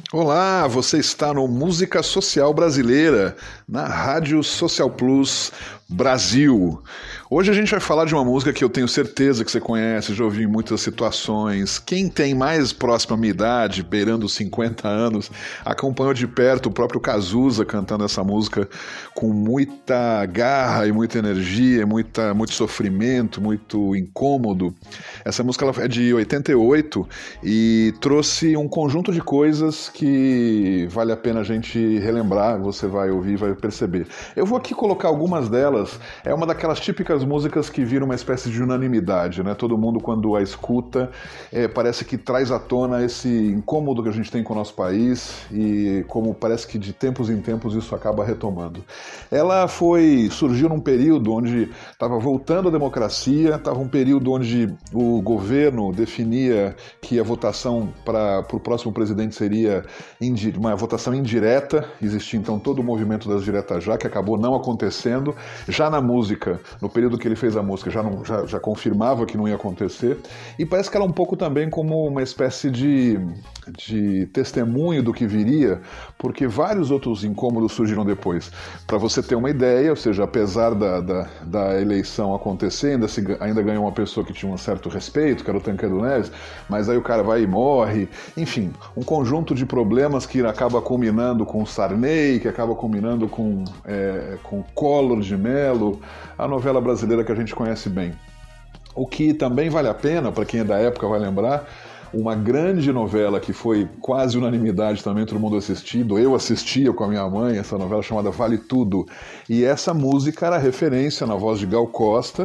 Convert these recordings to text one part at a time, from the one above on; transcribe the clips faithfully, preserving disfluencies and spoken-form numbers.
Olá, você está no Música Social Brasileira, na Rádio Social Plus Brasil. Hoje a gente vai falar de uma música que eu tenho certeza que você conhece, já ouvi em muitas situações. Quem tem mais próxima à minha idade, beirando os cinquenta anos, acompanhou de perto o próprio Cazuza cantando essa música com muita garra e muita energia, muita, muito sofrimento, muito incômodo. Essa música ela é de oitenta e oito e trouxe um conjunto de coisas que vale a pena a gente relembrar, você vai ouvir e vai perceber. Eu vou aqui colocar algumas delas. É uma daquelas típicas músicas que viram uma espécie de unanimidade, né? Todo mundo, quando a escuta, é, parece que traz à tona esse incômodo que a gente tem com o nosso país e como parece que de tempos em tempos isso acaba retomando. Ela foi, surgiu num período onde estava voltando a democracia, estava um período onde o governo definia que a votação para o próximo presidente seria indi- uma votação indireta, existia então todo o movimento das diretas já, que acabou não acontecendo. Já na música, no período que ele fez a música, já, não, já, já confirmava que não ia acontecer. E parece que ela é um pouco também como uma espécie de, de testemunho do que viria, porque vários outros incômodos surgiram depois. Para você ter uma ideia, ou seja, apesar da, da, da eleição acontecer, ainda, se, ainda ganhou uma pessoa que tinha um certo respeito, que era o Tancredo Neves, mas aí o cara vai e morre. Enfim, um conjunto de problemas que acaba culminando com Sarney, que acaba culminando com, é, com Collor de Mello, a novela brasileira que a gente conhece bem. O que também vale a pena, para quem é da época vai lembrar, uma grande novela que foi quase unanimidade também, todo mundo assistindo, eu assistia com a minha mãe, essa novela chamada Vale Tudo, e essa música era referência na voz de Gal Costa,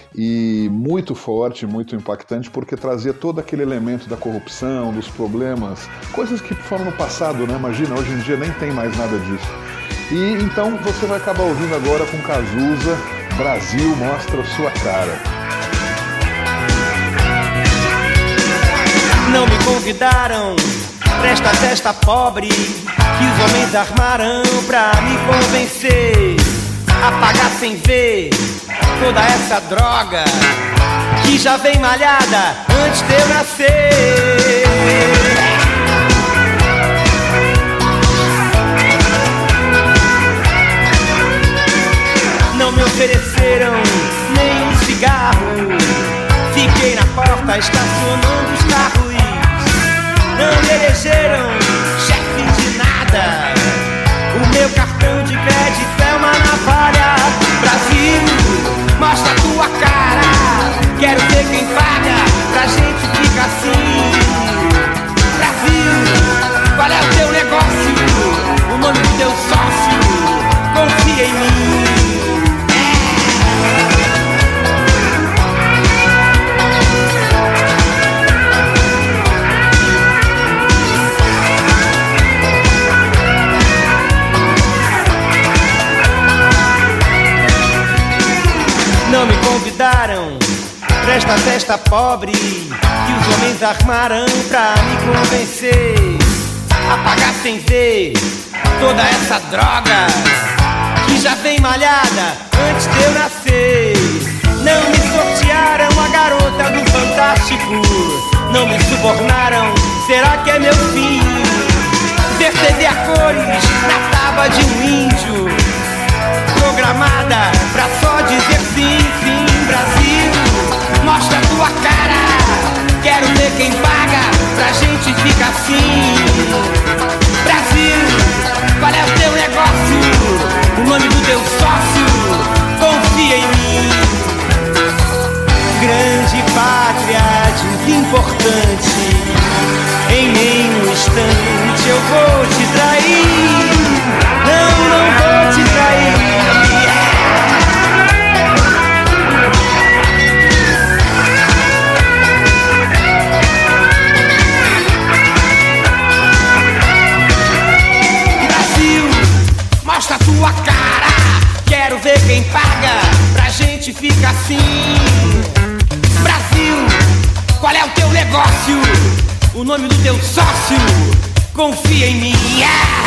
e muito forte, muito impactante, porque trazia todo aquele elemento da corrupção, dos problemas, coisas que foram no passado, né? Imagina, hoje em dia nem tem mais nada disso. E então você vai acabar ouvindo agora com Cazuza, Brasil Mostra Sua Cara. Não me convidaram pra esta festa pobre que os homens armaram pra me convencer a pagar sem ver toda essa droga que já vem malhada antes de eu nascer. Não me ofereceram nem um cigarro, fiquei na porta estacionando os carros. Não me elegeram chefe de nada, o meu cartão de crédito é uma navalha. Brasil, mostra a tua cara, quero ver quem paga pra gente ficar assim. Brasil, qual é o teu negócio, o nome do teu sócio, confia em mim. Não me convidaram pra esta festa pobre que os homens armaram pra me convencer a pagar sem ver toda essa droga que já vem malhada antes de eu nascer. Não me sortearam a garota do Fantástico, não me subornaram, será que é meu fim? Ver T V a cores na tábua de um índio, programada pra só dizer sim, sim. Brasil, mostra a tua cara, quero ver quem paga pra gente ficar assim. Brasil, qual é o teu negócio, o nome do teu sócio, confia em mim. Grande pátria desimportante, em nenhum instante eu vou te trair. Não, não vou te trair. Mostra a tua cara, quero ver quem paga pra gente ficar assim. Brasil, qual é o teu negócio, o nome do teu sócio, confia em mim. Yeah!